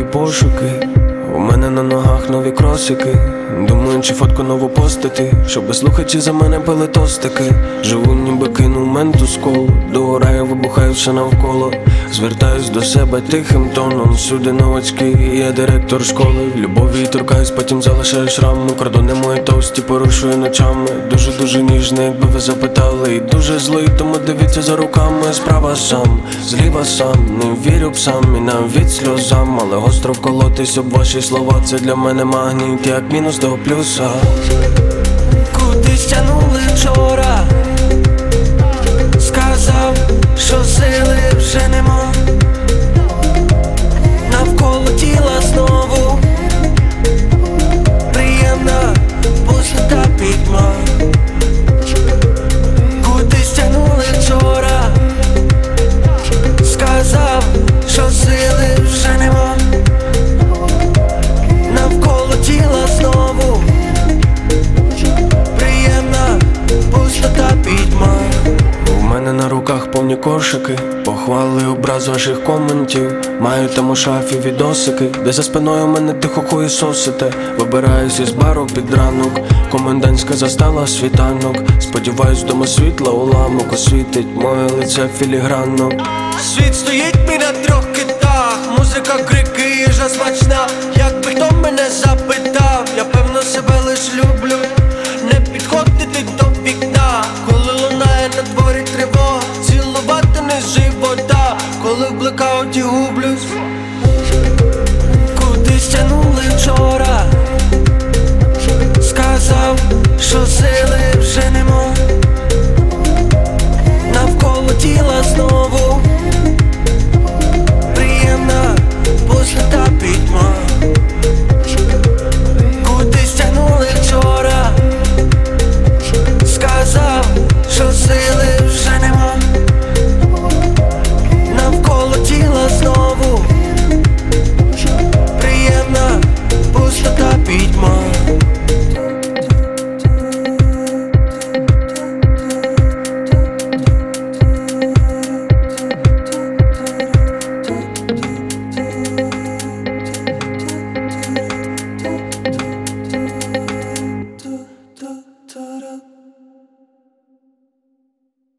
пошуки. У мене на ногах нові кросики. Думаю, чи фотку нову постити, щоби слухачі за мене пили тостики. Живу, ніби кинув менту з колу. Догораю, вибухаю все навколо. Звертаюсь до себе тихим тоном. Всюди новачки, я директор школи. В любові торкаюсь, потім залишаю шрами. Кордони мої товсті порушую ночами. Дуже ніжний, якби ви запитали. І дуже злий, тому дивіться за руками. Справа сам, зліва сам. Не вірю псам і навіть сльозам. Але гостро вколотись об ваші слова. Це для мене магніт, як мінус до плюса. Кудись тянули вчора. Сказав, що сили вже нема. Навколо тіла знову приємна пустота, пітьма. Кудись тянули вчора. Сказав, що сили вже нема. Навколо тіла знову приємна пустота, пітьма. У мене на руках повні кошики, похвали, образ ваших коментів. Маю там у шафі відосики, де за спиною мене тихо хуєсосите. Вибираюсь із бару під ранок, комендантська застала світанок. Сподіваюсь, дома світла уламок освітить моє лице філігранно. Світ стоїть мій на трьох китах. Музика, крики, їжа смачна. Якби хто мене запитав, я певно себе лиш люблю. Не підходити до вікна, коли лунає на дворі тривога. Цілувати не з живота, коли в блекауті гублюсь. Кудись тянули вчора. Сказав, що